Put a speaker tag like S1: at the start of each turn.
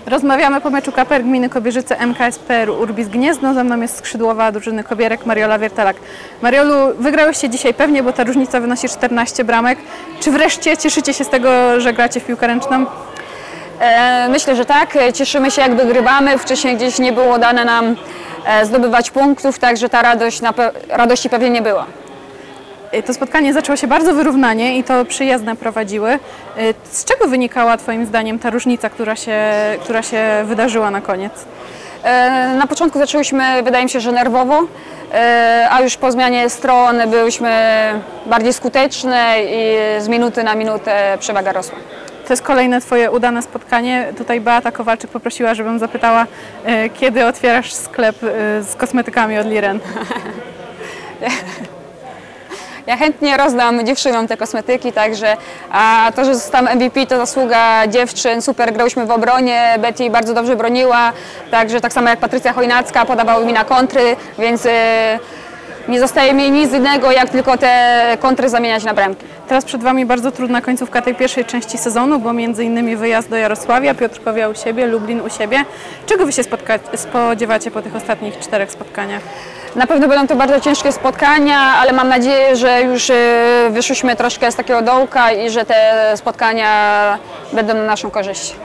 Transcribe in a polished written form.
S1: Rozmawiamy po meczu KPR Gminy Kobierzyce MKS PR Urbis Gniezno. Ze mną jest skrzydłowa drużyny Kobierek Mariola Wiertelak. Mariolu, wygrałyście dzisiaj pewnie, bo ta różnica wynosi 14 bramek. Czy wreszcie cieszycie się z tego, że gracie w piłkę ręczną?
S2: Myślę, że tak. Cieszymy się, jak wygrywamy. Wcześniej gdzieś nie było dane nam zdobywać punktów, także ta radości pewnie nie było.
S1: To spotkanie zaczęło się bardzo wyrównanie i to przyjezdne prowadziły. Z czego wynikała Twoim zdaniem ta różnica, która się wydarzyła na koniec?
S2: Na początku zaczęłyśmy, wydaje mi się, że nerwowo, a już po zmianie stron byłyśmy bardziej skuteczne i z minuty na minutę przewaga rosła.
S1: To jest kolejne Twoje udane spotkanie. Tutaj Beata Kowalczyk poprosiła, żebym zapytała, kiedy otwierasz sklep z kosmetykami od Liren?
S2: Ja chętnie rozdam dziewczynom te kosmetyki, także a to, że zostałam MVP, to zasługa dziewczyn. Super grałyśmy w obronie, Betty bardzo dobrze broniła, także tak samo jak Patrycja Chojnacka podawały mi na kontry, więc nie zostaje mi nic innego, jak tylko te kontry zamieniać na bramki.
S1: Teraz przed Wami bardzo trudna końcówka tej pierwszej części sezonu, bo między innymi wyjazd do Jarosławia, Piotrkowia u siebie, Lublin u siebie. Czego Wy się spodziewacie po tych ostatnich 4 spotkaniach?
S2: Na pewno będą to bardzo ciężkie spotkania, ale mam nadzieję, że już wyszłyśmy troszkę z takiego dołka i że te spotkania będą na naszą korzyść.